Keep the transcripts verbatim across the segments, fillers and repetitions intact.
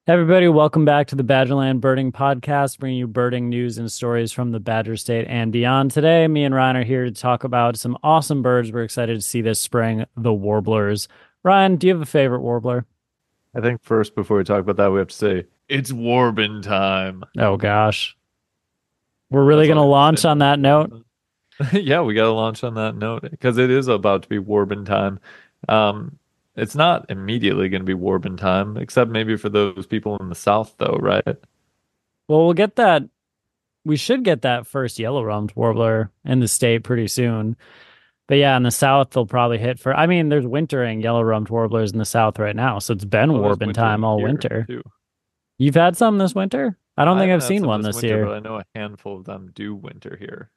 Everybody, welcome back to the Badgerland Birding Podcast, bringing you birding news and stories from the Badger State and beyond. Today, me and Ryan are here to talk about some awesome birds we're excited to see this spring, the warblers. Ryan, do you have a favorite warbler? I think first, before we talk about that, we have to say it's Warbin time. Oh gosh, we're really That's going all to we have to say launch on about that note. Warbin. Yeah, we got to launch on that note because it is about to be Warbin time. Um, it's not immediately going to be Warbin time, except maybe for those people in the South, though, right? Well, we'll get that. We should get that first yellow-rumped warbler in the state pretty soon. But yeah, in the South, they'll probably hit for. I mean, there's wintering yellow-rumped warblers in the South right now, so it's been Oh, there's warbing time wintering all here winter. too. You've had some this winter? I don't I think haven't I've had seen some one this this winter, year. but I know a handful of them do winter here.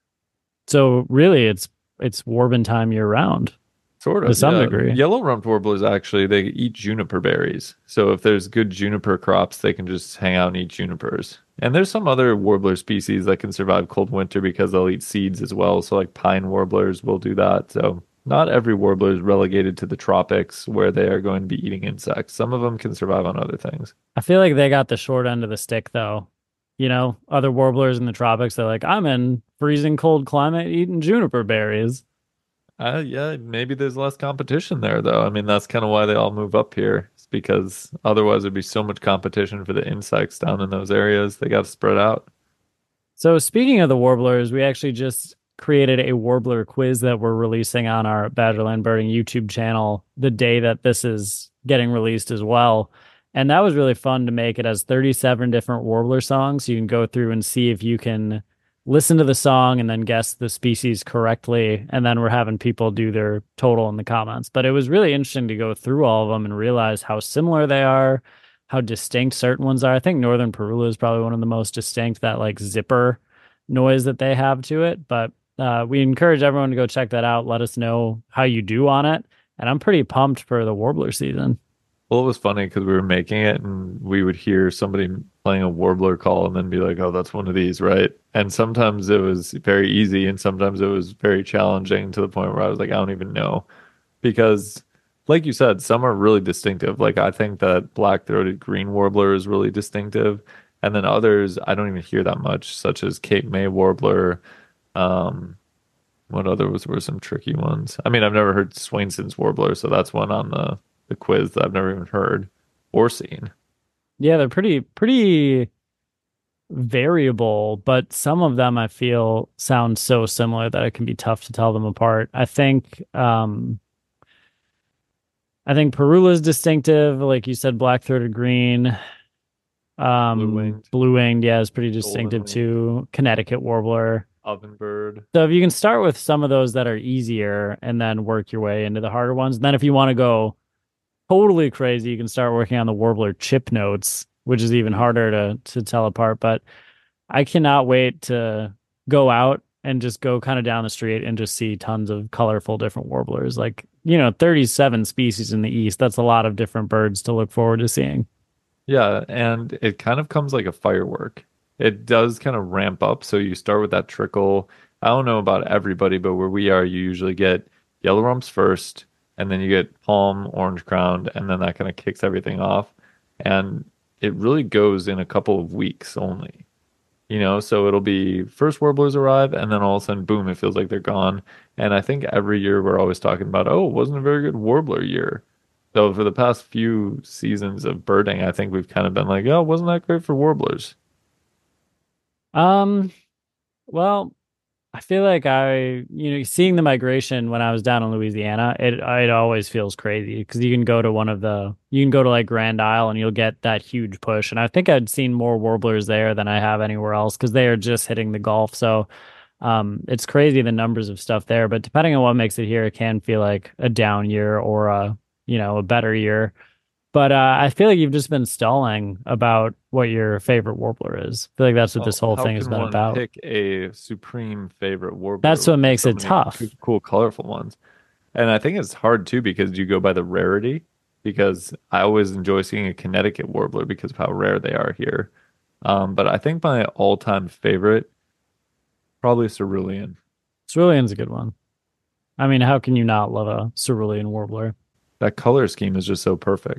So really, it's it's warbin time year round Sort to of, some yeah. degree. Yellow-rumped warblers actually they eat juniper berries. So if there's good juniper crops, they can just hang out and eat junipers. And there's some other warbler species that can survive cold winter because they'll eat seeds as well. So like pine warblers will do that. So not every warbler is relegated to the tropics where they are going to be eating insects. Some of them can survive on other things. I feel like they got the short end of the stick though. You know, other warblers in the tropics, they're like, I'm in freezing cold climate eating juniper berries. Uh, yeah, maybe there's less competition there though. I mean, that's kind of why they all move up here. It's because otherwise there'd be so much competition for the insects down in those areas. They got to spread out. So speaking of the warblers, we actually just created a warbler quiz that we're releasing on our Badgerland Birding YouTube channel the day that this is getting released as well. And that was really fun to make. It has thirty-seven different warbler songs. You can go through and see if you can listen to the song and then guess the species correctly. And then we're having people do their total in the comments. But it was really interesting to go through all of them and realize how similar they are, how distinct certain ones are. I think Northern Parula is probably one of the most distinct, that like zipper noise that they have to it. But uh, we encourage everyone to go check that out. Let us know how you do on it. And I'm pretty pumped for the warbler season. Well, it was funny because we were making it and we would hear somebody playing a warbler call and then be like, oh, that's one of these, right? And sometimes it was very easy and sometimes it was very challenging to the point where I was like, I don't even know. Because, like you said, some are really distinctive. Like, I think that black-throated green warbler is really distinctive. And then others, I don't even hear that much, such as Cape May warbler. Um, what other was were some tricky ones? I mean, I've never heard Swainson's warbler, so that's one on the the quiz that I've never even heard or seen. Yeah, they're pretty, pretty variable, but some of them I feel sound so similar that it can be tough to tell them apart. I think, um, I think Perula is distinctive, like you said, black-throated green. Um, Blue-winged, blue-winged, yeah, is pretty distinctive golden-winged, too. Connecticut warbler. ovenbird. So if you can start with some of those that are easier and then work your way into the harder ones, then if you want to go totally crazy, you can start working on the warbler chip notes, which is even harder to to tell apart. But I cannot wait to go out and just go kind of down the street and just see tons of colorful different warblers. Like, you know, thirty-seven species in the East. That's a lot of different birds to look forward to seeing. Yeah, and it kind of comes like a firework. It does kind of ramp up. So you start with that trickle. I don't know about everybody, but where we are, you usually get yellow rumps first, and then you get palm, orange crowned, and then that kind of kicks everything off. And it really goes in a couple of weeks only. You know, so it'll be first warblers arrive, and then all of a sudden, boom, it feels like they're gone. And I think every year we're always talking about, oh, it wasn't a very good warbler year. So for the past few seasons of birding, I think we've kind of been like, oh, wasn't that great for warblers? Um, well, I feel like I, you know, seeing the migration when I was down in Louisiana, it it always feels crazy because you can go to one of the, you can go to like Grand Isle and you'll get that huge push. And I think I'd seen more warblers there than I have anywhere else because they are just hitting the Gulf. So, um, it's crazy the numbers of stuff there. But depending on what makes it here, it can feel like a down year or a, you know, a better year. But uh, I feel like you've just been stalling about what your favorite warbler is. I feel like that's what this Well, whole how thing has can been one about. pick a supreme favorite warbler That's what when there's makes so it many tough. cool, colorful ones? And I think it's hard too because you go by the rarity. Because I always enjoy seeing a Connecticut warbler because of how rare they are here. Um, but I think my all-time favorite, probably Cerulean. Cerulean's a good one. I mean, how can you not love a cerulean warbler? That color scheme is just so perfect.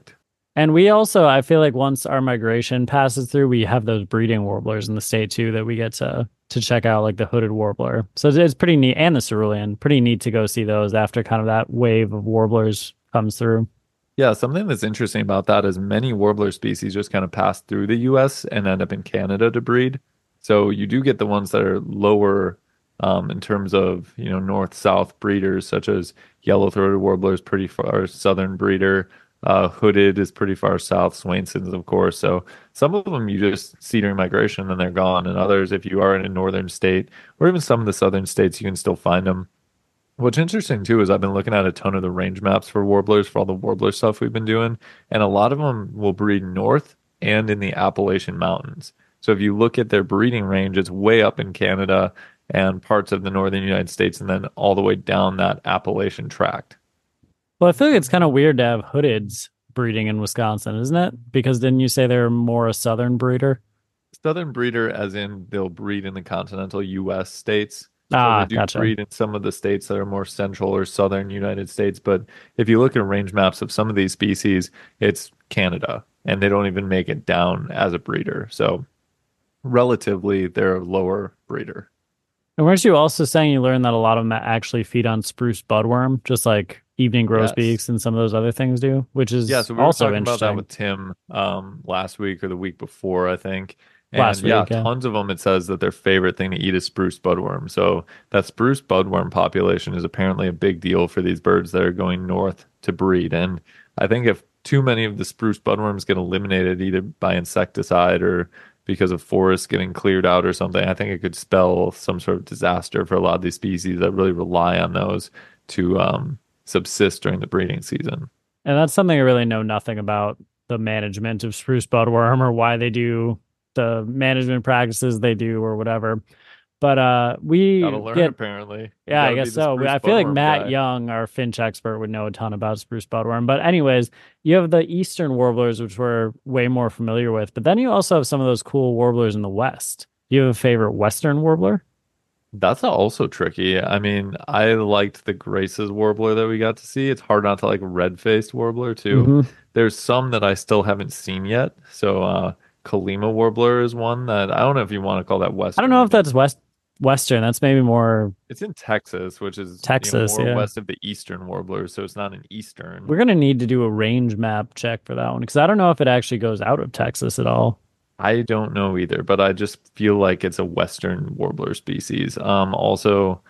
And we also, I feel like once our migration passes through, we have those breeding warblers in the state too that we get to to check out, like the hooded warbler. So it's, it's pretty neat, and the cerulean, pretty neat to go see those after kind of that wave of warblers comes through. Yeah, something that's interesting about that is many warbler species just kind of pass through the U S and end up in Canada to breed. So you do get the ones that are lower um, in terms of, you know, north-south breeders, such as yellow-throated warbler is pretty far southern breeder. Uh, hooded is pretty far south. Swainson's, of course. So some of them you just see during migration and they're gone. And others, if you are in a northern state or even some of the southern states, you can still find them. What's interesting too is I've been looking at a ton of the range maps for warblers for all the warbler stuff we've been doing, and a lot of them will breed north and in the Appalachian Mountains. So if you look at their breeding range, it's way up in Canada and parts of the northern United States, and then all the way down that Appalachian tract. Well, I feel like it's kind of weird to have hoodeds breeding in Wisconsin, isn't it? Because didn't you say they're more a southern breeder? Southern breeder, as in they'll breed in the continental U S states. So they Ah, do gotcha. breed in some of the states that are more central or southern United States. But if you look at range maps of some of these species, it's Canada, and they don't even make it down as a breeder. So relatively, they're a lower breeder. And weren't you also saying you learned that a lot of them actually feed on spruce budworm, just like evening Yes. grosbeaks and some of those other things do, which Yeah, is so we were also talking about that interesting. with Tim um, last week or the week before, I think. Last And yeah, week, yeah. tons of them. It says that their favorite thing to eat is spruce budworm. So that spruce budworm population is apparently a big deal for these birds that are going north to breed. And I think if too many of the spruce budworms get eliminated either by insecticide or because of forests getting cleared out or something, I think it could spell some sort of disaster for a lot of these species that really rely on those to um, subsist during the breeding season. And that's something I really know nothing about, the management of spruce budworm or why they do the management practices they do or whatever. But uh Gotta we learn, get apparently. You yeah, I gotta be guess the so. We- spruce I feel like budworm Matt guy. Young, our finch expert, would know a ton about spruce budworm. But anyways, you have the eastern warblers, which we're way more familiar with. But then you also have some of those cool warblers in the west. Do you have a favorite western warbler? That's also tricky. I mean, I liked the Grace's warbler that we got to see. It's hard not to like red-faced warbler too. Hmm. There's some that I still haven't seen yet. So, uh, Kalima warbler is one that I don't know if you want to call that I don't Western know or if maybe that's west western. That's maybe more it's in Texas, which is, you know, Texas. more Yeah. west of the Eastern warbler, so it's not an Eastern. We're gonna need to do a range map check for that one because I don't know if it actually goes out of Texas at all. I don't know either, but I just feel like it's a Western warbler species. Um, also,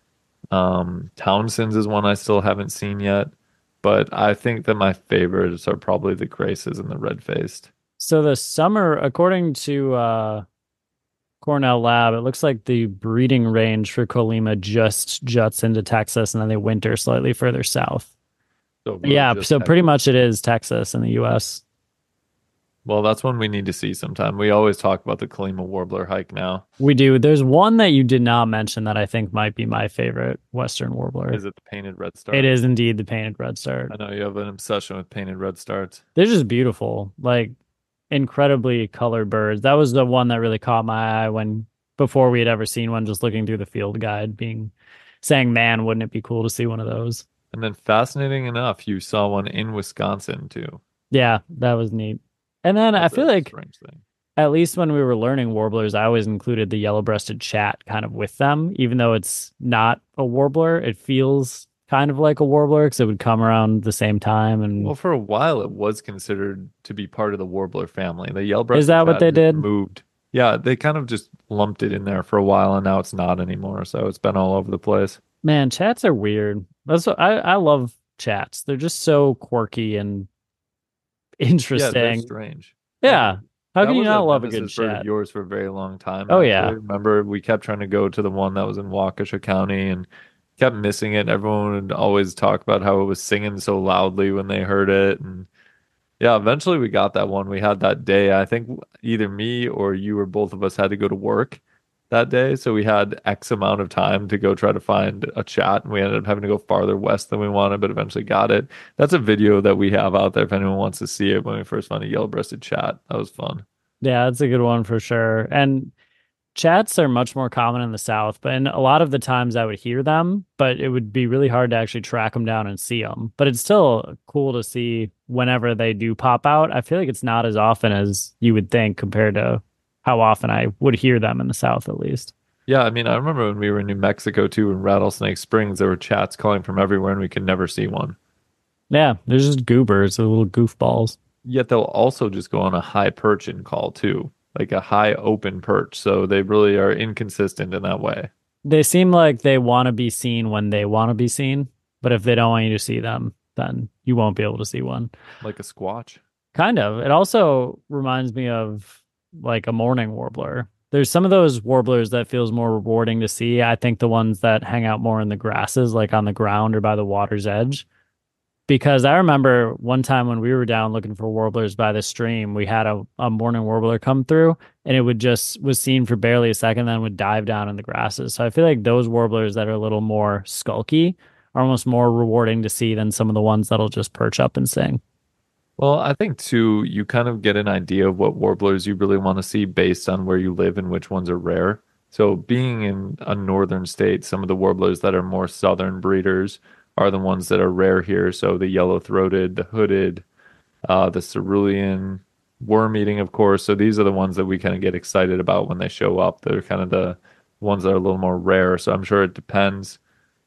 um, Townsend's is one I still haven't seen yet, but I think that my favorites are probably the Graces and the red-faced. So the summer, according to uh, Cornell Lab, it looks like the breeding range for Colima just juts into Texas and then they winter slightly further south. So really Yeah, just so pretty Texas. much it is Texas in the U S. Well, that's one we need to see sometime. We always talk about the Kalima warbler hike now. We do. There's one that you did not mention that I think might be my favorite Western warbler. Is it the painted red It start? is indeed the painted redstart. I know you have an obsession with painted red starts. They're just beautiful, like incredibly colored birds. That was the one that really caught my eye when before we had ever seen one, just looking through the field guide, being saying, man, wouldn't it be cool to see one of those? And then fascinating enough, you saw one in Wisconsin too. Yeah, that was neat. And then I That's feel a like strange thing. at least when we were learning warblers, I always included the yellow-breasted chat kind of with them, even though it's not a warbler. It feels kind of like a warbler because it would come around the same time. Well, And for a while, it was considered to be part of the warbler family. The is yellow-breasted that what chat they has did? moved. Yeah, they kind of just lumped it in there for a while, and now it's not anymore. So it's been all over the place. Man, chats are weird. That's what, I I love chats. They're just so quirky and Yeah, they're interesting. strange. And Yeah. How that can you was a not love a good nemesis bird of chat? yours for a very long time, Oh actually. yeah. Remember, we kept trying to go to the one that was in Waukesha County and kept missing it. Everyone would always talk about how it was singing so loudly when they heard it. And yeah, eventually we got that one. We had that day. I think either me or you or both of us had to go to work that day. So we had X amount of time to go try to find a chat. And we ended up having to go farther west than we wanted, but eventually got it. That's a video that we have out there if anyone wants to see it when we first found a yellow-breasted chat. That was fun. Yeah, that's a good one for sure. And Chats are much more common in the South, but in a lot of the times I would hear them, but it would be really hard to actually track them down and see them. But it's still cool to see whenever they do pop out. I feel like it's not as often as you would think compared to how often I would hear them in the South, at least. Yeah, I mean, I remember when we were in New Mexico too, in Rattlesnake Springs, there were chats calling from everywhere and we could never see one. Yeah, they're just goobers, they're little goofballs. Yet they'll also just go on a high perch and call too, like a high open perch. So they really are inconsistent in that way. They seem like they want to be seen when they want to be seen, but if they don't want you to see them, then you won't be able to see one. Like a squatch. Kind of. It also reminds me of like a mourning warbler. There's some of those warblers that feels more rewarding to see. I think the ones that hang out more in the grasses, like on the ground or by the water's edge. Because I remember one time when we were down looking for warblers by the stream, we had a, a mourning warbler come through and it would just was seen for barely a second, then would dive down in the grasses. So I feel like those warblers that are a little more skulky are almost more rewarding to see than some of the ones that'll just perch up and sing. Well, I think too, you kind of get an idea of what warblers you really want to see based on where you live and which ones are rare. So being in a northern state, some of the warblers that are more southern breeders are the ones that are rare here. So the yellow-throated, the hooded, uh, the cerulean, worm eating, of course. So these are the ones that we kind of get excited about when they show up. They're kind of the ones that are a little more rare. So I'm sure it depends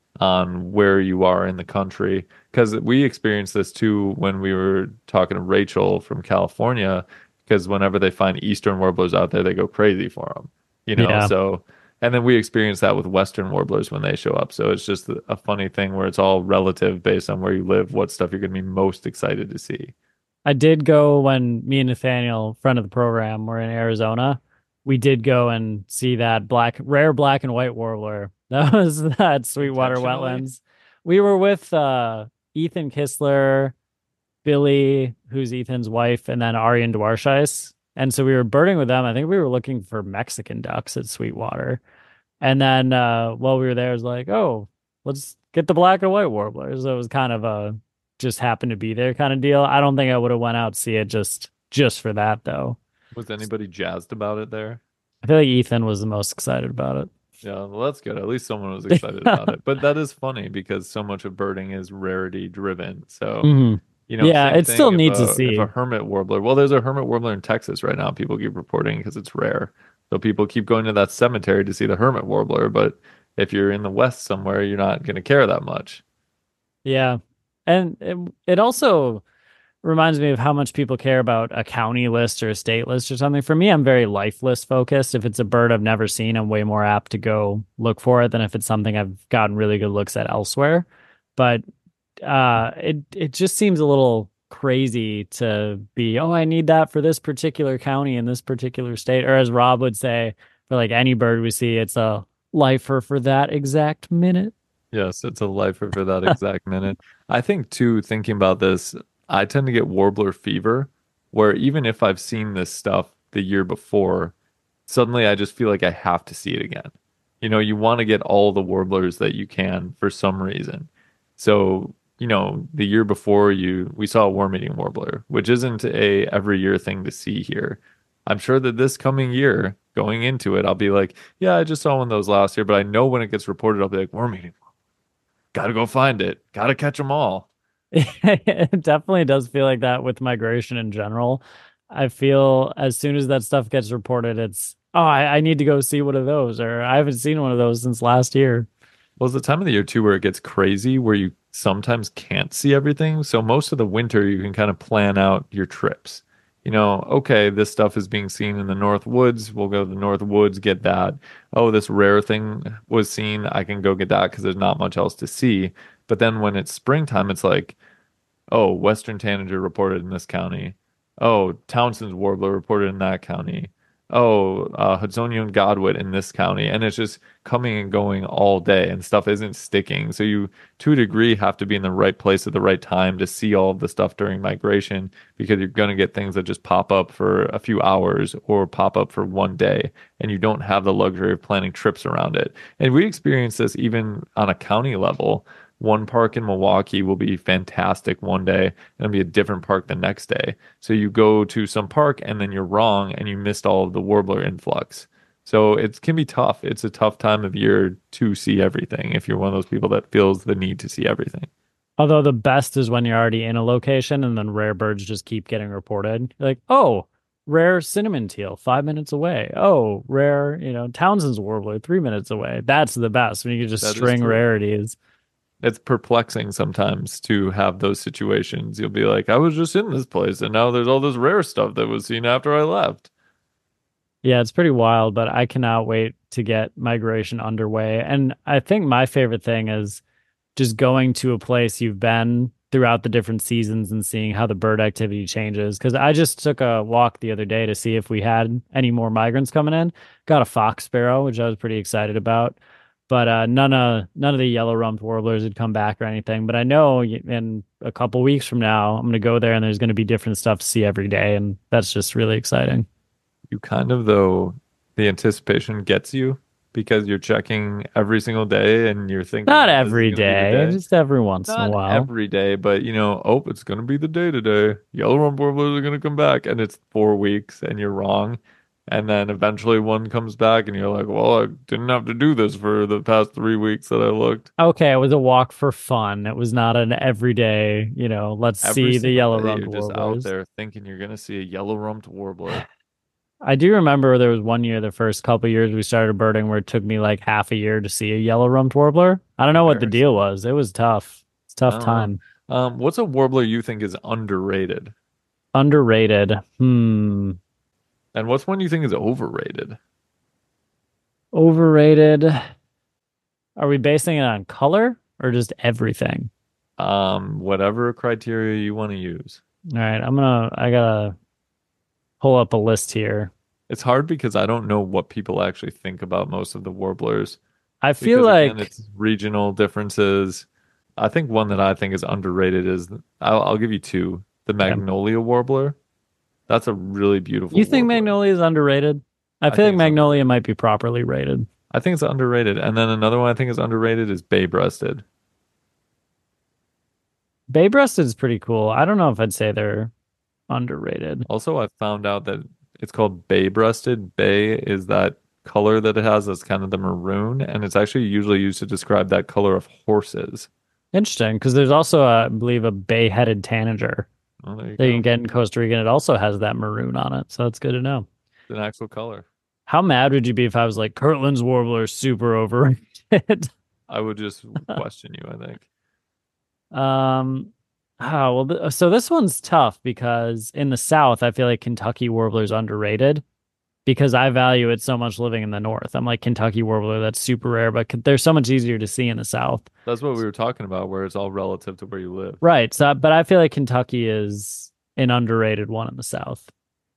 on where you are in the country. Because we experienced this too when we were talking to Rachel from California. Because whenever they find eastern warblers out there, they go crazy for them. You know, Yeah. so and then we experience that with Western warblers when they show up. So it's just a funny thing where it's all relative based on where you live, what stuff you're going to be most excited to see. I did go when me and Nathaniel, friend of the program, were in Arizona. We did go and see that black, rare black and white warbler. That was at Sweetwater Intentionally? Wetlands. We were with uh, Ethan Kistler, Billy, who's Ethan's wife, and then Arian Dwarshuis. And so we were birding with them. I think we were looking for Mexican ducks at Sweetwater. And then uh, while we were there, it was like, oh, let's get the black and white warblers. So it was kind of a just happened to be there kind of deal. I don't think I would have went out to see it just just for that though. Was anybody jazzed about it there? I feel like Ethan was the most excited about Yeah, well, that's good. At least someone was excited it. about it. But that is funny because so much of birding is rarity driven. So, hmm you know, Yeah, same it's still thing if neat to a if a see. hermit warbler, well, there's a hermit warbler in Texas right now. People keep reporting because it's rare. So people keep going to that cemetery to see the hermit warbler. But if you're in the West somewhere, you're not going to care that much. Yeah. And it, it also reminds me of how much people care about a county list or a state list or something. For me, I'm very life list focused. If it's a bird I've never seen, I'm way more apt to go look for it than if it's something I've gotten really good looks at elsewhere. But uh, it it just seems a little crazy to be, oh, I need that for this particular county in this particular state. Or as Rob would say, for like any bird we see, it's a lifer for that exact minute. Yes, it's a lifer for that exact minute. I think too, thinking about this, I tend to get warbler fever, where even if I've seen this stuff the year before, suddenly I just feel like I have to see it again. You know, you want to get all the warblers that you can for some reason. So, you know, the year before you we saw a worm-eating warbler, which isn't a every year thing to see here. I'm sure that this coming year, going into it, I'll be like, yeah, I just saw one of those last year, but I know when it gets reported, I'll be like, worm-eating, gotta go find it, gotta catch them all. It definitely does feel like that with migration in general. I feel as soon as that stuff gets reported, it's, oh, I, I need to go see one of those, or I haven't seen one of those since last year. Well, it's the time of the year too where it gets crazy, where you sometimes can't see everything. So most of the winter, you can kind of plan out your trips. You know, okay, this stuff is being seen in the North Woods. We'll go to the North Woods, get that. Oh, this rare thing was seen. I can go get that because there's not much else to see. But then when it's springtime, it's like, oh, Western Tanager reported in this county. Oh, Townsend's Warbler reported in that county. Oh, uh, Hudsonian Godwit in this county. And it's just coming and going all day and stuff isn't sticking. So you, to a degree, have to be in the right place at the right time to see all of the stuff during migration because you're going to get things that just pop up for a few hours or pop up for one day. And you don't have the luxury of planning trips around it. And we experience this even on a county level. One park in Milwaukee will be fantastic one day, and it'll be a different park the next day. So you go to some park and then you're wrong and you missed all of the warbler influx. So it can be tough. It's a tough time of year to see everything if you're one of those people that feels the need to see everything. Although the best is when you're already in a location and then rare birds just keep getting reported. Like, oh, rare cinnamon teal, five minutes away. Oh, rare, you know, Townsend's warbler, three minutes away. That's the best when you can just That is string true. rarities. It's perplexing sometimes to have those situations. You'll be like, I was just in this place and now there's all this rare stuff that was seen after I left. Yeah, it's pretty wild, but I cannot wait to get migration underway. And I think my favorite thing is just going to a place you've been throughout the different seasons and seeing how the bird activity changes. Because I just took a walk the other day to see if we had any more migrants coming in. Got a fox sparrow, which I was pretty excited about. But uh, none of none of the yellow rumped warblers had come back or anything. But I know in a couple weeks from now, I'm going to go there and there's going to be different stuff to see every day, and that's just really exciting. You kind of, though, the anticipation gets you because you're checking every single day and you're Not thinking this is every going to be the day, day. just every once in a Not while. every day, but you know, oh, it's going to be the day today. Yellow rump warblers are going to come back, and it's four weeks, and you're wrong. And then eventually one comes back, and you're like, well, I didn't have to do this for the past three weeks that I looked. Okay, it was a walk for fun. It was not an everyday, you know, let's Every see the single yellow day, rumped you're just out warblers. there thinking you're going to see a yellow rumped warbler. I do remember there was one year, the first couple years we started birding, where it took me like half a year to see a yellow rumped warbler. I don't know what the deal Embarrassing. was. It was tough. It's a I tough don't know. time. Um, what's a warbler you think is underrated? Underrated. Hmm. And what's one you think is overrated? Overrated. Are we basing it on color or just everything? Um, whatever criteria you want to use. All right, I'm gonna, I gotta pull up a list here. It's hard because I don't know what people actually think about most of the warblers I feel because again, like, it's regional differences. I think one that I think is underrated is I'll, I'll give you two. The okay. Magnolia Warbler. That's a really beautiful You think warbler. Magnolia is underrated? I I feel like think it's Magnolia underrated. might be properly rated. I think it's underrated. And then another one I think is underrated is Bay-breasted. Bay breasted is pretty cool. I don't know if I'd say they're underrated. Also, I found out that it's called bay-breasted. Bay is that color that it has that's kind of the maroon, and it's actually usually used to describe that color of horses. Interesting, because there's also, uh, I believe, a bay-headed tanager Oh, there you that you can go. get in Costa Rica, and it also has that maroon on it. So that's good to know. It's an actual color. How mad would you be if I was like, Kirtland's Warbler is super overrated? I would just question you, I think. Um, oh, well, th so this one's tough because in the South, I feel like Kentucky Warbler's underrated because I value it so much living in the North. I'm like Kentucky Warbler, that's super rare, but c- they're so much easier to see in the South. That's what we were talking about, where it's all relative to where you live. Right. So, but I feel like Kentucky is an underrated one in the South.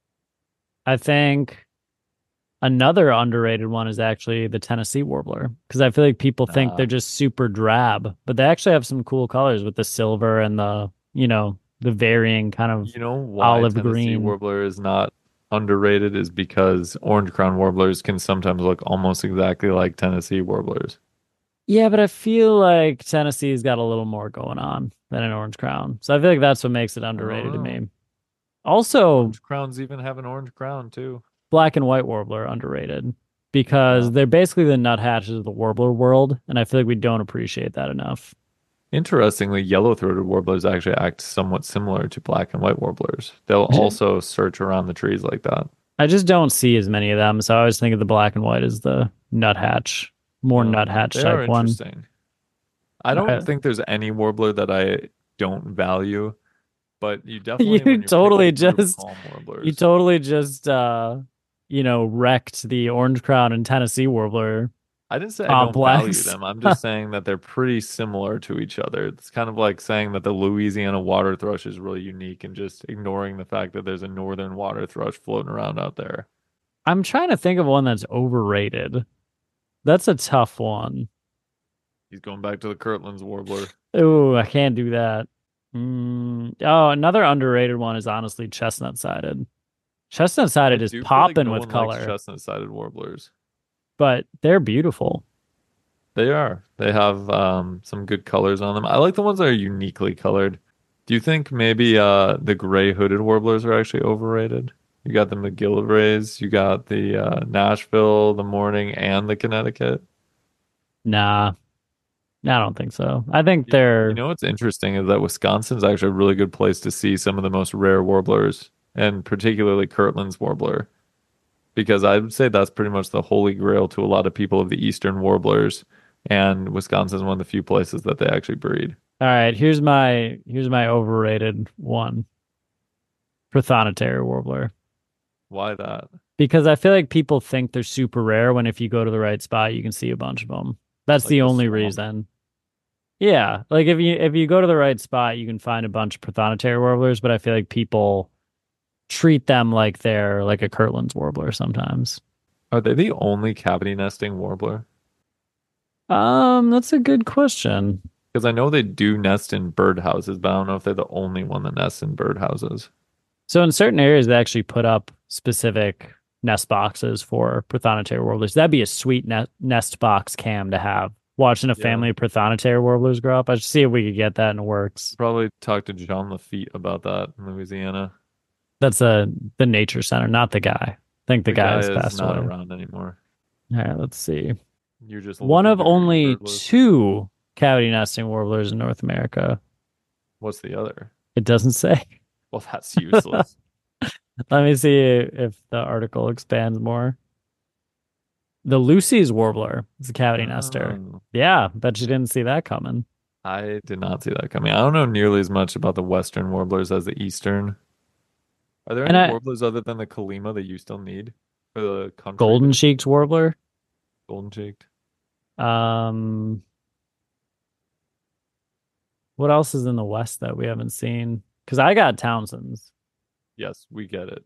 I think another underrated one is actually the Tennessee Warbler because I feel like people think they're Uh, just super drab, but they actually have some cool colors with the silver and the, you know, the varying kind of you know why olive Tennessee green. Warbler is not underrated is because orange crown warblers can sometimes look almost exactly like Tennessee warblers. Yeah, but I feel like Tennessee's got a little more going on than an Orange Crown. So I feel like that's what makes it I don't underrated to know. me. Also, Orange crowns even have an orange crown too. black and white warbler underrated because Yeah. they're basically the nuthatches of the warbler world, and I feel like we don't appreciate that enough. Interestingly, yellow-throated warblers actually act somewhat similar to black and white warblers. They'll also search around the trees like that. I just don't see as many of them, so I always think of the black and white as the nuthatch, more Um, nuthatch they are type one. interesting. I don't Uh, think there's any warbler that I don't value, but you definitely, you when you're picking totally through just palm you warblers, totally just uh you know wrecked the orange crown and Tennessee warbler I didn't say I don't value complex. them. I'm just saying that they're pretty similar to each other. It's kind of like saying that the Louisiana water thrush is really unique and just ignoring the fact that there's a northern water thrush floating around out there. I'm trying to think of one that's overrated. That's a tough one. He's going back to the Kirtland's warbler. Oh, I can't do that. Mm, oh, another underrated one is honestly chestnut sided. Chestnut I sided is do feel like popping no with one likes color, chestnut-sided warblers. but they're beautiful. They are. They have um, some good colors on them. I like the ones that are uniquely colored. Do you think maybe uh, the gray hooded warblers are actually overrated? You got the McGillivrays, you got the uh, Nashville, the Morning, and the Connecticut. Nah, I don't think so. I think You, you they're know what's interesting is that Wisconsin's actually a really good place to see some of the most rare warblers, and particularly Kirtland's warbler, because I would say that's pretty much the holy grail to a lot of people of the eastern warblers, and Wisconsin's one of the few places that they actually breed. all right. Here's my here's my overrated one. Prothonotary warbler. Why that? Because I feel like people think they're super rare when if you go to the right spot, you can see a bunch of them. That's Like the the only swamp? reason. Yeah, like if you if you go to the right spot, you can find a bunch of prothonotary warblers, but I feel like people treat them like they're like a Kirtland's warbler sometimes. Are they the only cavity nesting warbler? Um, that's a good question. Because I know they do nest in birdhouses, but I don't know if they're the only one that nests in birdhouses. So in certain areas, they actually put up specific nest boxes for prothonotary warblers. That'd be a sweet ne nest box cam to have. Watching a Yeah. family of prothonotary warblers grow up. I should see if we could get that in the works. Probably talk to John Lafitte about that in Louisiana. That's a the nature center, not the guy. I think the The guy guy has is passed not away. around anymore. All right, let's see. You're just One looking of through your only bird list. two cavity nesting warblers in North America. What's the other? It doesn't say. Well, that's useless. Let me see if the article expands more. The Lucy's warbler is a cavity nester. Oh, Yeah, bet you didn't see that coming. I did not see that coming. I don't know nearly as much about the western warblers as the eastern. Are there And any I warblers other than the Kalima that you still need for the country golden bit? cheeked warbler. Golden cheeked? Um, what else is in the West that we haven't seen? Because I got Townsend's. Yes, we get it.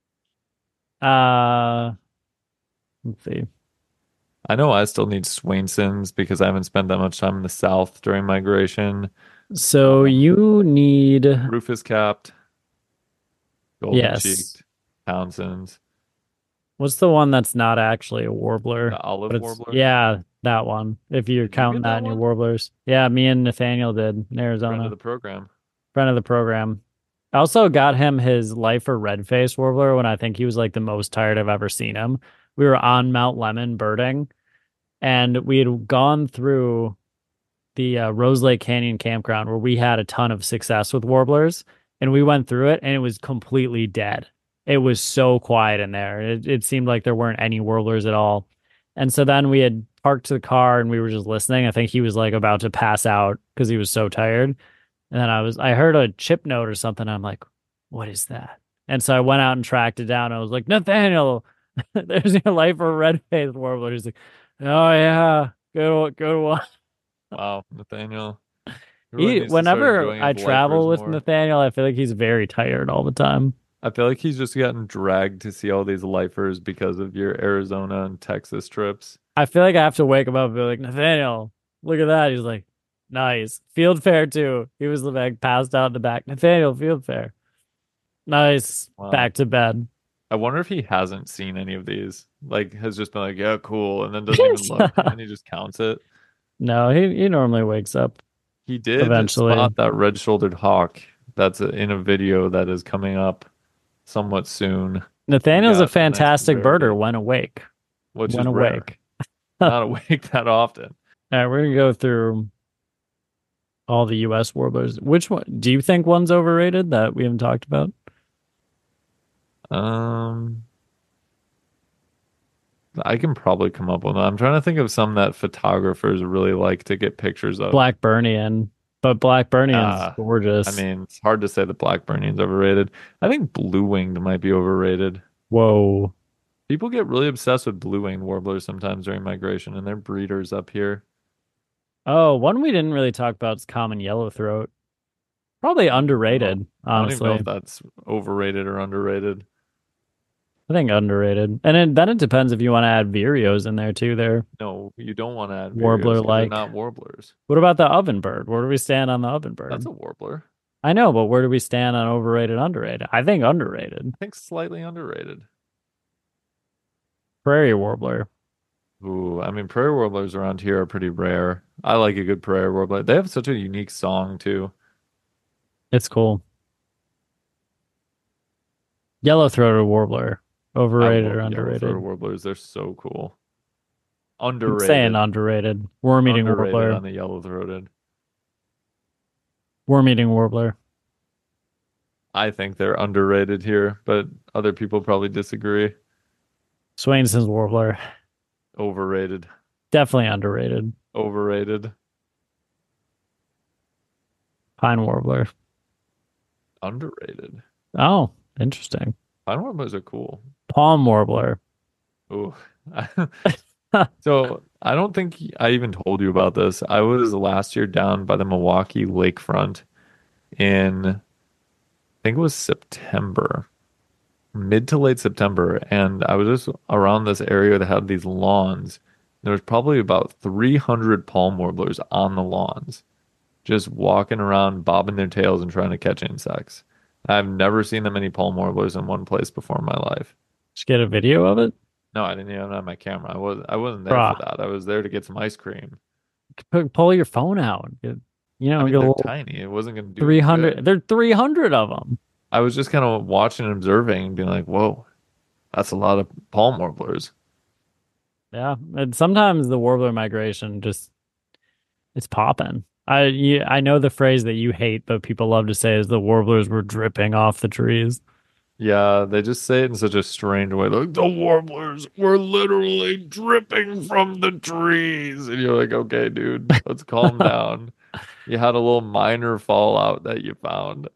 Uh, let's see. I know I still need Swainson's because I haven't spent that much time in the South during migration. So Um, you need, Rufus capped, golden yes. cheeked, Townsend's, What's the one that's not actually a the warbler? olive But it's, warbler. yeah, that one. If you're Did you counting get that that in your one? warblers. Yeah, me and Nathaniel did in Friend of Arizona. the program. Friend of the program. I also got him his lifer red face warbler when I think he was like the most tired I've ever seen him. We were on Mount Lemon birding, and we had gone through the uh, Rose Lake Canyon campground where we had a ton of success with warblers, and we went through it and it was completely dead. It was so quiet in there. It, it seemed like there weren't any warblers at all. And so then we had parked the car and we were just listening. I think he was like about to pass out because he was so tired. And then I was, I heard a chip note or something. I'm like, what is that? And so I went out and tracked it down. I was like, Nathaniel, there's your life for red-faced warbler. He's like, oh yeah, go to go to one. Wow, Nathaniel. He really He, needs to start whenever enjoying I his lifers travel with more. Nathaniel, I feel like he's very tired all the time. I feel like he's just gotten dragged to see all these lifers because of your Arizona and Texas trips. I feel like I have to wake him up and be like, Nathaniel, look at that. He's like, nice. Field fair too. He was like passed out in the back. Nathaniel, field fair. Nice. Wow. Back to bed. I wonder if he hasn't seen any of these. Like, has just been like, yeah, cool, and then doesn't even look, and then he just counts it. No, he, he normally wakes up He did eventually. spot that red-shouldered hawk that's in a video that is coming up somewhat soon. He Nathaniel's a got a nice fantastic birder rarity, when awake. which When is rare. awake. All Not awake that often. right, we're gonna go through all the U S warblers. Which one do you think one's overrated that we haven't talked about? Um, I can probably come up with one. I'm trying to think of some that photographers really like to get pictures of. Blackburnian, but Blackburnian's Ah, I gorgeous. mean, it's hard to say the Blackburnian's overrated. I think blue-winged might be overrated. Whoa. People get really obsessed with blue-winged warblers sometimes during migration, and they're breeders up here. Oh, one we didn't really talk about is common yellowthroat. Probably I don't even know. underrated, I don't even know if honestly. that's overrated or underrated. I think underrated. And then then it depends if you want to add vireos in there too. They're No, you don't want to add vireos because they're warbler-like. not warblers. What about the ovenbird? Where do we stand on the That's ovenbird? a warbler. I know, but where do we stand on overrated, underrated? I think underrated. I think slightly underrated. Prairie warbler. Ooh, I mean, prairie warblers around here are pretty rare. I like a good prairie warbler. They have such a unique song too. It's cool. Yellow-throated warbler, I overrated or love yellow-throated underrated? warblers. They're so cool. I'm saying Underrated. underrated. Worm-eating Underrated warbler. on the yellow-throated. Worm-eating warbler. I think they're underrated here, but other people probably disagree. Swainson's warbler. Overrated. Definitely underrated. Overrated. Pine warbler. Underrated. Oh, interesting. Pine warblers are cool. Palm warbler. Ooh. So I don't think I even told you about this. I was last year down by the Milwaukee lakefront in, I think it was September, mid to late September, and I was just around this area that had these lawns. There was probably about three hundred palm warblers on the lawns, just walking around, bobbing their tails and trying to catch insects. I've never seen that many palm warblers in one place before in my life. Just get a video of it. No, I didn't even have my camera. I was I wasn't there for Bruh. that. I was there to get some ice cream. Pu- Pull your phone out. Get, you I know, mean, get a they're little tiny. It wasn't going to do any three hundred. good. There are three hundred of them. I was just kind of watching and observing and being like, whoa, that's a lot of palm warblers. Yeah. And sometimes the warbler migration just, it's popping. I you, I know the phrase that you hate, but people love to say is the warblers were dripping off the trees. Yeah, they just say it in such a strange way. Like, the warblers were literally dripping from the trees. And you're like, okay, dude, let's calm down. You had a little minor fallout that you found.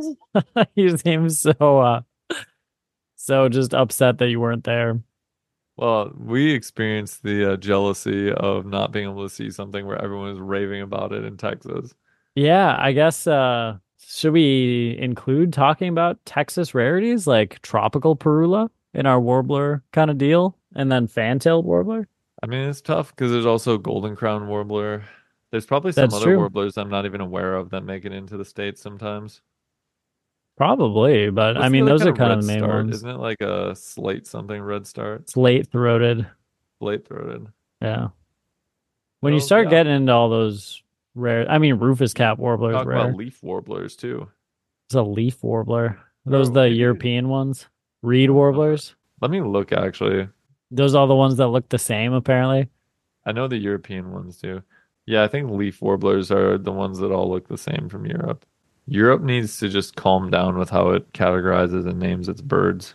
You seem so uh so just upset that you weren't there. Well, we experienced the uh, jealousy of not being able to see something where everyone is raving about it in Texas. Yeah, I guess uh should we include talking about Texas rarities like tropical parula in our warbler kind of deal and then fan-tailed warbler? I mean, it's tough because there's also golden crown warbler. There's probably some That's other true. warblers I'm not even aware of that make it into the States sometimes. Probably, but I What's the mean other those kind are of kind of red the main start? ones. Isn't it like a slate something red start? It's late-throated. Slate throated. Yeah. When you So start yeah, getting into all those rare, I mean Rufus we cap warbler is talk about rare. leaf warblers too. It's a leaf warbler. Those Or the maybe European ones. I Reed don't remember. warblers. Let me look actually. Those are the ones that look the same apparently. I know the European ones do. Yeah, I think leaf warblers are the ones that all look the same from Europe. Europe needs to just calm down with how it categorizes and names its birds.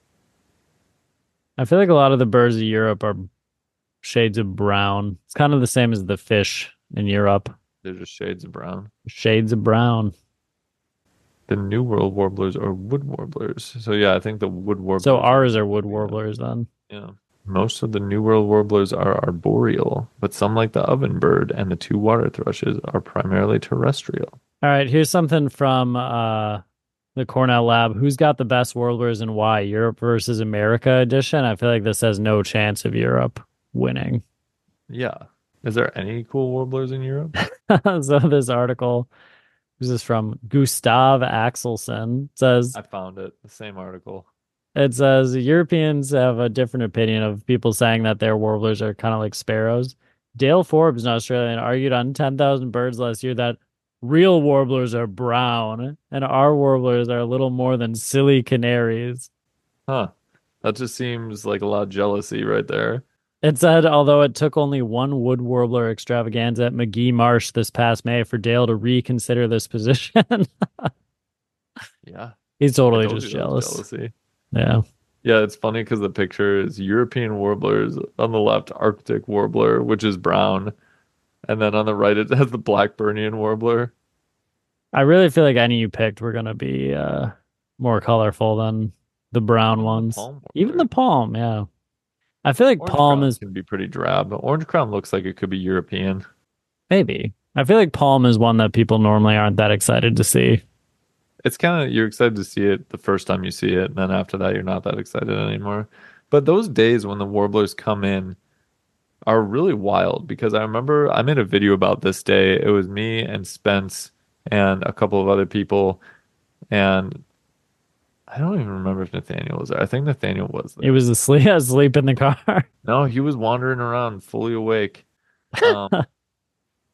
I feel like a lot of the birds of Europe are shades of brown. It's kind of the same as the fish in Europe. They're just shades of brown. Shades of brown. The New World warblers are wood warblers. So yeah, I think the wood So warblers are ours are wood moving them. warblers then. Yeah. Most of the New World warblers are arboreal, but some like the ovenbird and the two water thrushes are primarily terrestrial. All right, here's something from uh the Cornell lab. Who's got the best warblers and why? Europe versus America edition. I feel like this has no chance of Europe winning. Yeah. Is there any cool warblers in Europe? So this article, this is from Gustav Axelson, says I found it. The same article. it says Europeans have a different opinion of people saying that their warblers are kind of like sparrows. Dale Forbes, an Australian, argued on ten thousand Birds last year that real warblers are brown and our warblers are a little more than silly canaries. Huh. That just seems like a lot of jealousy right there. It said, although it took only one wood warbler extravaganza at McGee Marsh this past May for Dale to reconsider this position. Yeah. He's I totally told just you that was jealous. jealousy. Yeah. Yeah, it's funny because the picture is European warblers on the left, Arctic warbler, which is brown, and then on the right it has the Blackburnian warbler. I really feel like any you picked were gonna be uh more colorful than the brown Even the ones. palm Even the warbler. palm, yeah. I feel like Orange palm crown is can be pretty drab. Orange crown looks like it could be European. maybe. I feel like palm is one that people normally aren't that excited to see. It's kind of you're excited to see it the first time you see it, and then after that you're not that excited anymore. But those days when the warblers come in are really wild because I remember I made a video about this day. It was me and Spence and a couple of other people, and I don't even remember if Nathaniel was there. I think Nathaniel was He there. was asleep asleep in the car. No, he was wandering around fully awake. Um,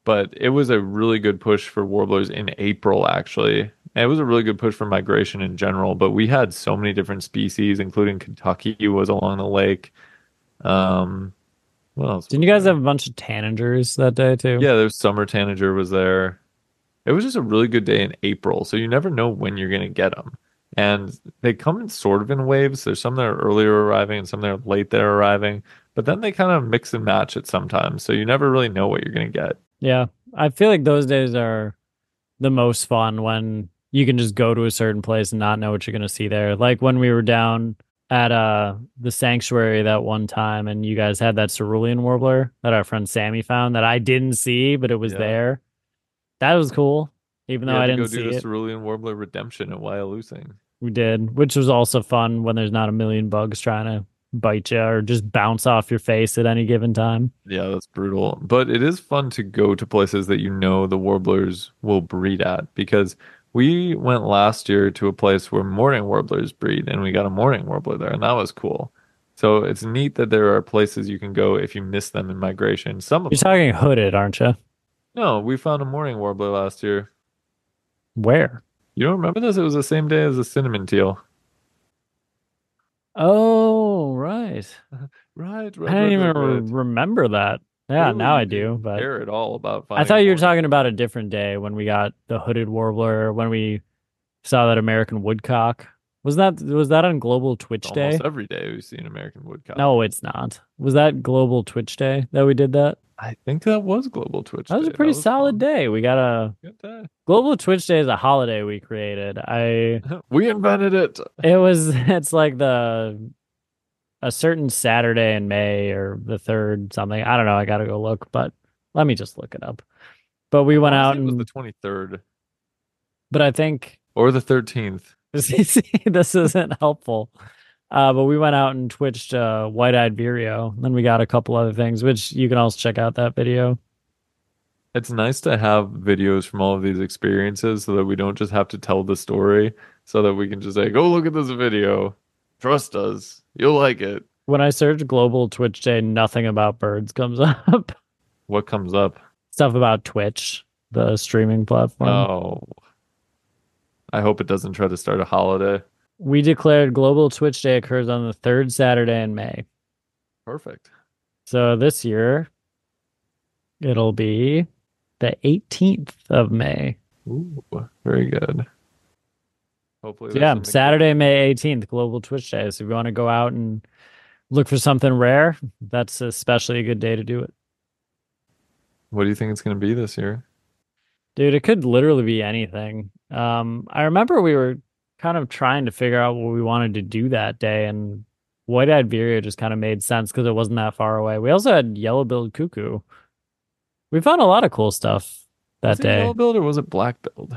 But it was a really good push for warblers in April, actually. And it was a really good push for migration in general. But we had so many different species, including Kentucky was along the lake. Um, what else Didn't was you guys have there? a bunch of tanagers that day too? Yeah, there's summer tanager was there. It was just a really good day in April, so you never know when you're gonna get them. And they come in sort of in waves. There's some that are earlier arriving and some that are late that are arriving, but then they kind of mix and match it sometimes, so you never really know what you're gonna get. Yeah. I feel like those days are the most fun when you can just go to a certain place and not know what you're going to see there. Like when we were down at uh the sanctuary that one time and you guys had that cerulean warbler that our friend Sammy found that I didn't see, but it was Yeah. there. That was cool, even We though had I to didn't go do see the it. Cerulean Warbler Redemption at Wyalusing. We did, which was also fun when there's not a million bugs trying to bite you or just bounce off your face at any given time. Yeah, that's brutal. But it is fun to go to places that you know the warblers will breed at because we went last year to a place where mourning warblers breed and we got a mourning warbler there and that was cool. So it's neat that there are places you can go if you miss them in migration. Some of You're them. talking hooded, aren't you? No, we found a mourning warbler last year. Where? You don't remember this? It was the same day as the cinnamon teal. Oh, right. Right, I right, didn't right, even right, right. re remember that. Yeah, Ooh, now you I do, didn't but care at all about I finding thought a you were mourning talking about warbler. a different day when we got the hooded warbler, when we saw that American woodcock. Was that was that on Global Twitch Almost Day? every day we've seen American woodcock. No, it's not. Was that Global Twitch Day that we did that? I think that was Global Twitch That was Day. a That pretty was solid fun. day. We got a Good day. Global Twitch Day is a holiday we created. I We invented it. it was it's like the a certain Saturday in May or the third something. I don't know. I gotta go look, but let me just look it up. But we I went want to out say it was the and twenty-third but I think or the thirteenth. this isn't helpful. Uh, but we went out and twitched uh, White-Eyed Vireo. Then we got a couple other things, which you can also check out that video. It's nice to have videos from all of these experiences so that we don't just have to tell the story, so that we can just say, go look at this video. Trust us. You'll like it. When I search Global Twitch Day, nothing about birds comes up. What comes up? Stuff about Twitch, the streaming platform. Oh, I hope it doesn't try to start a holiday. We declared Global Twitch Day occurs on the third Saturday in May. Perfect. So this year, it'll be the eighteenth of May. Ooh, very good. Hopefully So there's yeah, something cool. Saturday, May eighteenth, Global Twitch Day. So if you want to go out and look for something rare, that's especially a good day to do it. What do you think it's going to be this year? Dude, it could literally be anything. Um, I remember we were kind of trying to figure out what we wanted to do that day, and White-Eyed Vireo just kind of made sense because it wasn't that far away. We also had Yellow-billed Cuckoo. We found a lot of cool stuff that Was it day. yellow billed or was it black billed?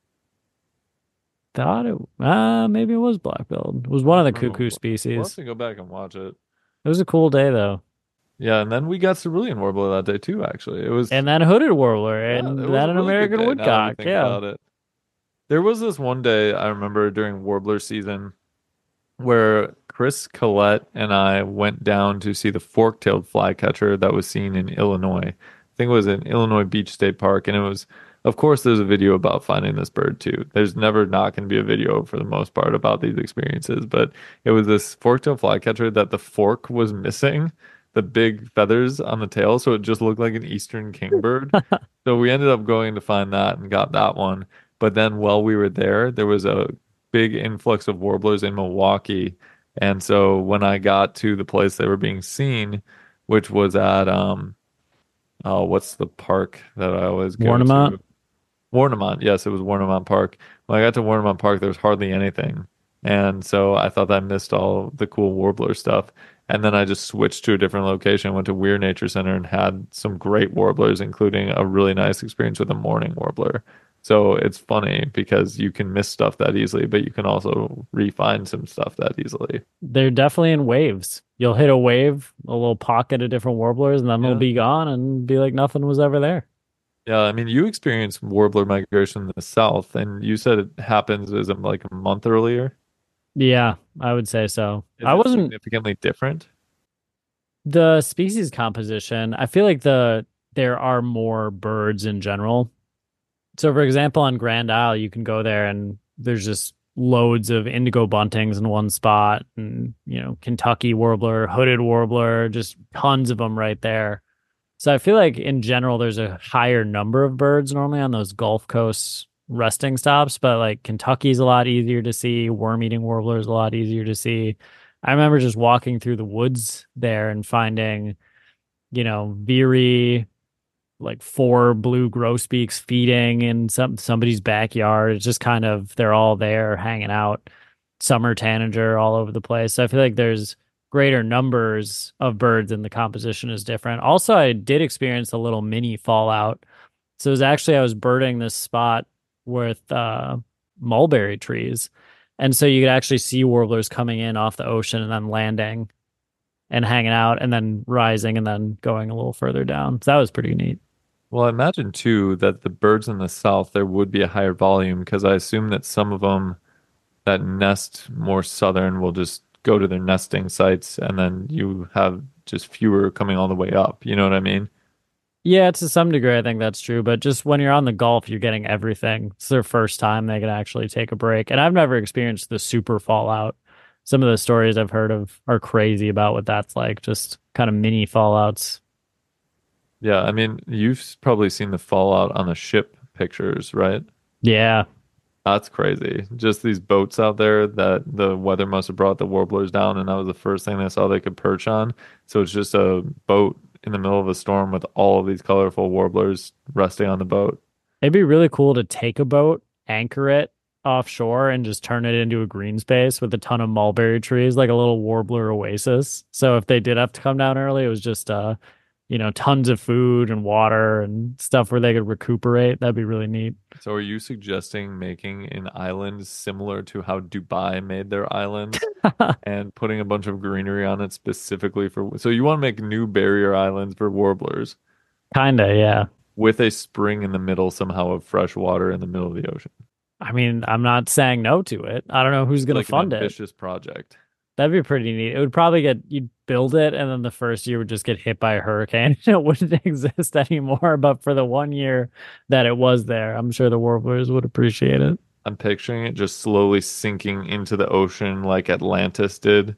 Thought it, uh, maybe it was black-billed. It was one of the cuckoo We'll have species. to go back and watch it. It was a cool day though. Yeah, and then we got Cerulean Warbler that day too, actually. It was And then Hooded Warbler yeah, and it was then a an really good American day now that we Woodcock. think Yeah. about it. There was this one day I remember during Warbler season where Chris Collette and I went down to see the fork-tailed flycatcher that was seen in Illinois. I think it was in Illinois Beach State Park, and it was, of course, there's a video about finding this bird too. There's never not going to be a video for the most part about these experiences, but it was this fork-tailed flycatcher that the fork was missing, the big feathers on the tail, so it just looked like an Eastern kingbird. So we ended up going to find that and got that one. But then while we were there, there was a big influx of warblers in Milwaukee. And so when I got to the place they were being seen, which was at um oh what's the park that I always go Warnemont. to? Warnemont. Yes, it was Warnemont Park. When I got to Warnemont Park, there was hardly anything. And so I thought I missed all the cool warbler stuff. And then I just switched to a different location, went to Weir Nature Center and had some great warblers, including a really nice experience with a mourning warbler. So it's funny because you can miss stuff that easily, but you can also refine some stuff that easily. They're definitely in waves. You'll hit a wave, a little pocket of different warblers, and then they'll Yeah. be gone and be like nothing was ever there. Yeah, I mean, you experienced warbler migration in the south, and you said it happens is it like a month earlier? Yeah, I would say so. Is I it wasn't significantly different? the species composition. I feel like the there are more birds in general. So, for example, on Grand Isle, you can go there and there's just loads of indigo buntings in one spot, and you know, Kentucky warbler, hooded warbler, just tons of them right there. So I feel like in general, there's a higher number of birds normally on those Gulf Coast resting stops, but like Kentucky's a lot easier to see. Worm-eating warbler is a lot easier to see. I remember just walking through the woods there and finding, you know, veery, like four blue grosbeaks feeding in some somebody's backyard. It's just kind of they're all there hanging out. Summer tanager all over the place. So I feel like there's greater numbers of birds and the composition is different. Also, I did experience a little mini fallout. So it was actually I was birding this spot with uh, mulberry trees. And so you could actually see warblers coming in off the ocean and then landing and hanging out and then rising and then going a little further down. So that was pretty neat. Well, I imagine too that the birds in the south there would be a higher volume because I assume that some of them that nest more southern will just go to their nesting sites and then you have just fewer coming all the way up. You know what I mean? Yeah, to some degree, I think that's true. But just when you're on the Gulf, you're getting everything. It's their first time they can actually take a break. And I've never experienced the super fallout. Some of the stories I've heard of are crazy about what that's like, just kind of mini fallouts. Yeah, I mean, you've probably seen the fallout on the ship pictures, right? Yeah, That's crazy. Just these boats out there that the weather must have brought the warblers down, and that was the first thing they saw they could perch on. So it's just a boat in the middle of a storm with all of these colorful warblers resting on the boat. it'd be really cool to take a boat, anchor it offshore, and just turn it into a green space with a ton of mulberry trees, like a little warbler oasis. So if they did have to come down early, it was just uh, you know, tons of food and water and stuff where they could recuperate. That'd be really neat. So are you suggesting making an island similar to how Dubai made their islands and putting a bunch of greenery on it specifically for, so you want to make new barrier islands for warblers Kinda, yeah. with a spring in the middle somehow of fresh water in the middle of the ocean? I mean, I'm not saying no to it. I don't know who's gonna Like an fund it. ambitious project. That'd be pretty neat. It would probably get you'd build it, and then the first year would just get hit by a hurricane. It wouldn't exist anymore. But for the one year that it was there, I'm sure the warblers would appreciate it. I'm picturing it just slowly sinking into the ocean like Atlantis did.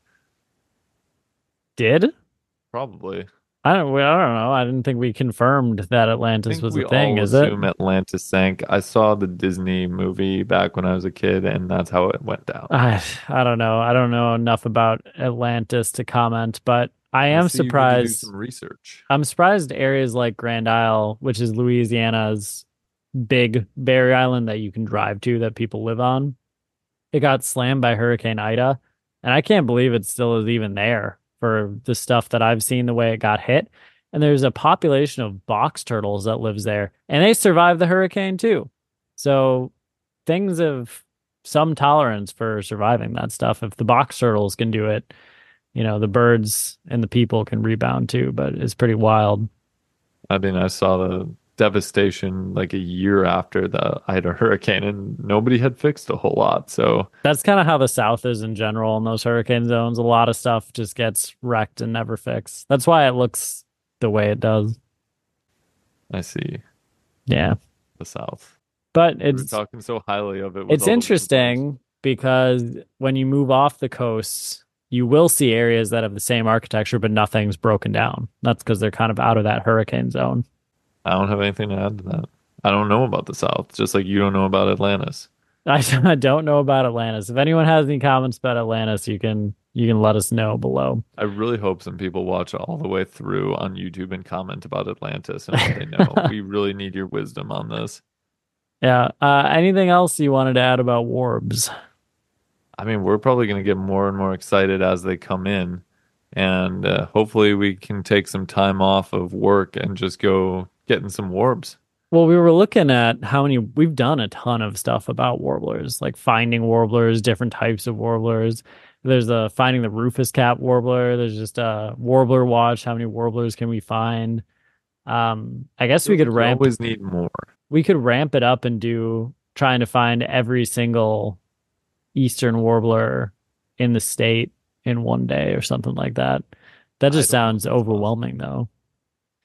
Did Probably. I don't? well, I don't know. I didn't think we confirmed that I Atlantis think was we a thing. all Is it? assume Atlantis sank. I saw the Disney movie back when I was a kid, and that's how it went down. I I don't know. I don't know enough about Atlantis to comment, but I I am see you need to do surprised. some research. I'm surprised areas like Grand Isle, which is Louisiana's big Barrier Island that you can drive to that people live on, it got slammed by Hurricane Ida, and I can't believe it still is even there for the stuff that I've seen the way it got hit. And there's a population of box turtles that lives there, and they survived the hurricane too. So things have some tolerance for surviving that stuff. If the box turtles can do it, you know, the birds and the people can rebound too, but it's pretty wild. I mean, I saw the devastation like a year after the Ida hurricane, and nobody had fixed a whole lot. So That's kind of how the South is in general in those hurricane zones. A lot of stuff just gets wrecked and never fixed. That's why it looks the way it does. I see Yeah. the South. But We were it's talking so highly of it with it's all the warblers. interesting because when you move off the coasts, you will see areas that have the same architecture, but nothing's broken down. That's because they're kind of out of that hurricane zone. I don't have anything to add to that. I don't know about the South, just like you don't know about Atlantis. I don't know about Atlantis. If anyone has any comments about Atlantis, you can you can let us know below. I really hope some people watch all the way through on YouTube and comment about Atlantis and what they know. We really need your wisdom on this. Yeah. Uh, anything else you wanted to add about warbs? I mean, we're probably going to get more and more excited as they come in. And uh, hopefully we can take some time off of work and just go getting some warbs. Well, we were looking at how many we've done a ton of stuff about warblers, like finding warblers, different types of warblers. There's the finding the rufous cap warbler. There's just a warbler watch. How many warblers can we find? Um, I guess we could We ramp always need more. we could ramp it up and do trying to find every single eastern warbler in the state in one day or something like that. That I just don't know if sounds that's possible. overwhelming though.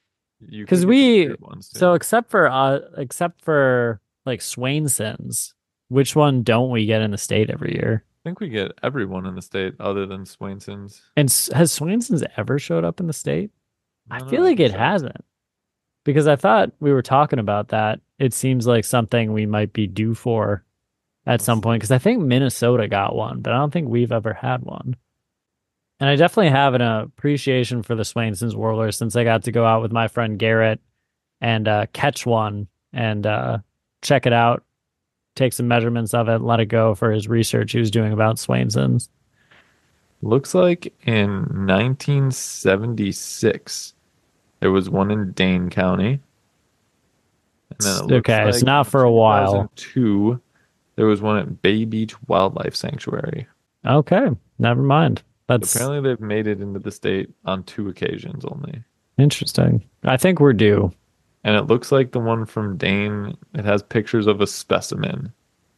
You Because could get some we, weird ones so too. except for uh, except for like Swainson's, which one don't we get in the state every year? I think we get everyone in the state other than Swainson's. And s- has Swainson's ever showed up in the state? I I don't know. feel I like can it check. hasn't because I thought we were talking about that. It seems like something we might be due for at Let's some point see. because I think Minnesota got one, but I don't think we've ever had one. And I definitely have an appreciation for the Swainson's Warbler since I got to go out with my friend Garrett and uh, catch one and uh, check it out, take some measurements of it, let it go for his research he was doing about Swainson's. Looks like in nineteen seventy-six, there was one in Dane County. And then it looks Okay, it's like not in for a while. two thousand two, there was one at Bay Beach Wildlife Sanctuary. Okay, never mind. That's Apparently, they've made it into the state on two occasions only. interesting. I think we're due. And it looks like the one from Dane, it has pictures of a specimen.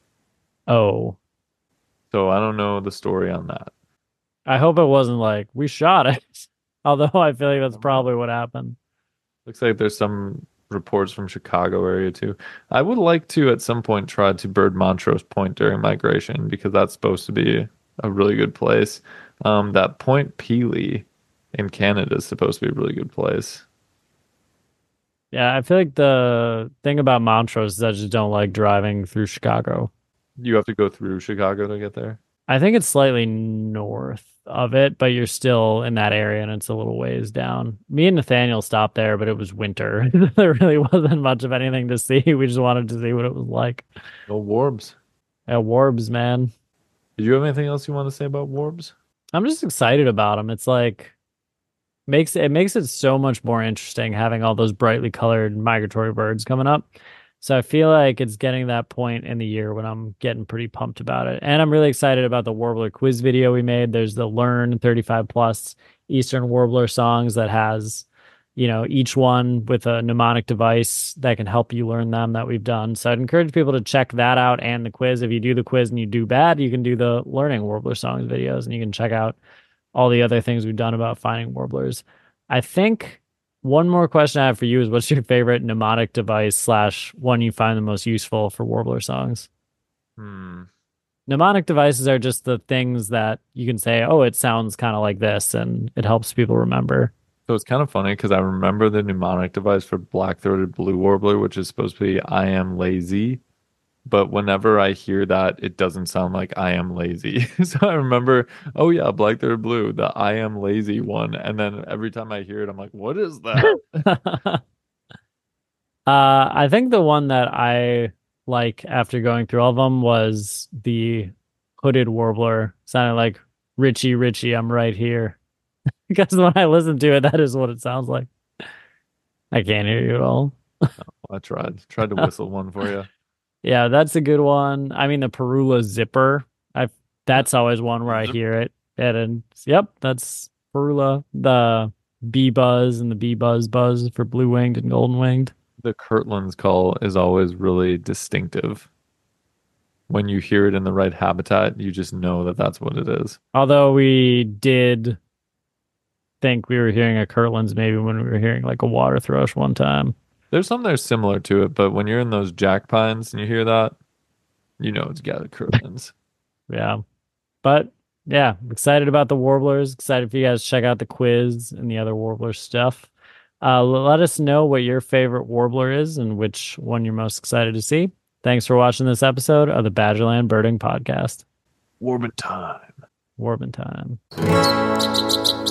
Oh, So I don't know the story on that. I hope it wasn't like we shot it. Although I feel like that's Don't know. probably what happened. Looks like there's some reports from Chicago area too. I would like to at some point try to bird Montrose Point during migration because that's supposed to be a really good place. Um, that Point Pelee in Canada is supposed to be a really good place. Yeah, I feel like the thing about Montrose is I just don't like driving through Chicago. You have to go through Chicago to get there. I think it's slightly north of it, but you're still in that area and it's a little ways down. Me and Nathaniel stopped there, but it was winter. There really wasn't much of anything to see. We just wanted to see what it was like. No Warbs. At Warbs, man. Did you have anything else you want to say about Warbs? I'm just excited about them. It's like makes it makes it so much more interesting having all those brightly colored migratory birds coming up. So I feel like it's getting that point in the year when I'm getting pretty pumped about it. And I'm really excited about the Warbler quiz video we made. There's the Learn thirty-five plus Eastern Warbler songs that has, you know, each one with a mnemonic device that can help you learn them that we've done. So I'd encourage people to check that out and the quiz. If you do the quiz and you do bad, you can do the Learning Warbler songs videos and you can check out all the other things we've done about finding warblers. I think one more question I have for you is what's your favorite mnemonic device slash one you find the most useful for warbler songs? Hmm. Mnemonic devices are just the things that you can say, oh, it sounds kind of like this, and it helps people remember. So it's kind of funny because I remember the mnemonic device for black-throated blue warbler, which is supposed to be I am lazy. But whenever I hear that, it doesn't sound like I am lazy. So I remember, oh yeah, black-throated blue, the I am lazy one. And then every time I hear it, I'm like, what is that? uh, I think the one that I like after going through all of them was the hooded warbler. Sounded like Richie, Richie, I'm right here. Because when I listen to it, that is what it sounds like. I can't hear you at all. I tried, tried to whistle one for you. Yeah, that's a good one. I mean, the Parula zipper. I that's always one where I Zip. hear it. And, and yep, that's Parula. The bee buzz and the bee buzz buzz for blue winged and golden winged. The Kirtland's call is always really distinctive. When you hear it in the right habitat, you just know that that's what it is. Although we did think we were hearing a Kirtland's maybe when we were hearing like a water thrush one time. There's some that are similar to it, but when you're in those jack pines and you hear that, you know it's gathered Kirtland's. Yeah. But yeah, excited about the warblers. Excited for you guys to check out the quiz and the other warbler stuff. Uh, let us know what your favorite warbler is and which one you're most excited to see. Thanks for watching this episode of the Badgerland Birding Podcast. Warbin time. Warbin time.